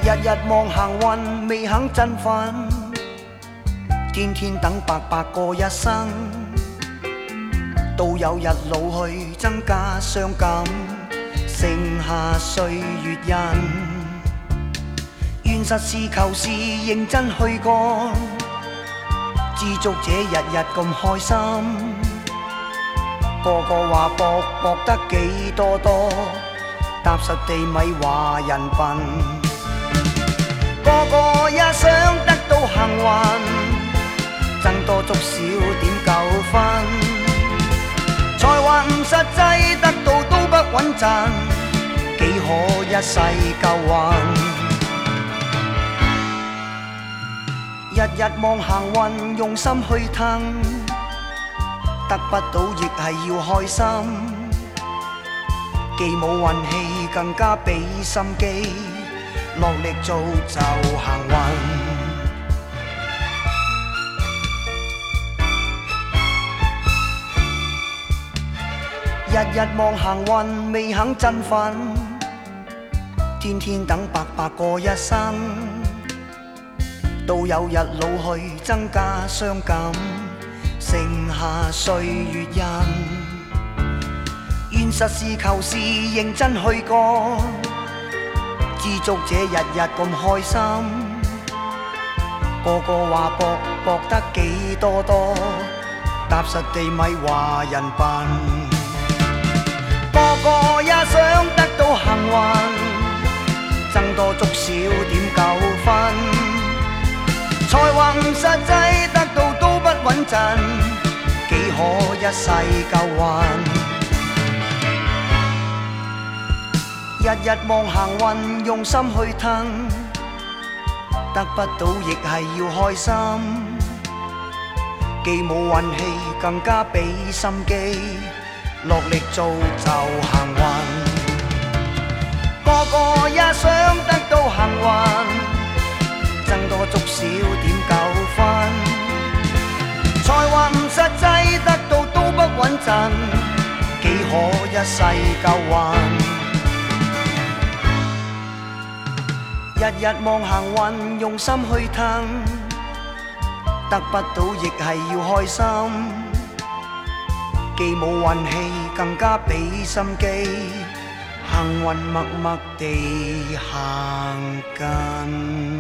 日望行運未肯振奮，天天等白白過一生，到有日老去增加傷感，剩下歲月印。現實是求是認真去幹，知足者日日咁開心，個個話搏得幾多，踏實地咪話人笨。個個也想得到幸運，爭多足少點夠分，才華唔實際，得到都不穩陣，幾可一世夠運。日日望行運，用心去騰，得不到亦係要開心，既冇運氣更加俾心機，落力做就行運。日日望行運未肯振奮，天天等白白過一生，到有日老去增加傷感，剩下歲月印。現實是求是認真去幹，知足者日日咁開心，個個話搏得幾多，踏實地咪話人笨。個個也想得到幸運，爭多足少點夠分，才華唔實際，得到都不穩陣，幾可一世夠運。日日望行運，用心去騰，得不到亦係要開心，既冇運氣更加俾心機，落力做就行運。個個也想得到幸運，爭多足少點夠分，才華唔實際，得到都不穩陣，幾可一世夠運。日日望行運，用心去騰，得不到亦係要開心，既冇運氣更加俾心機，幸運默默地行近。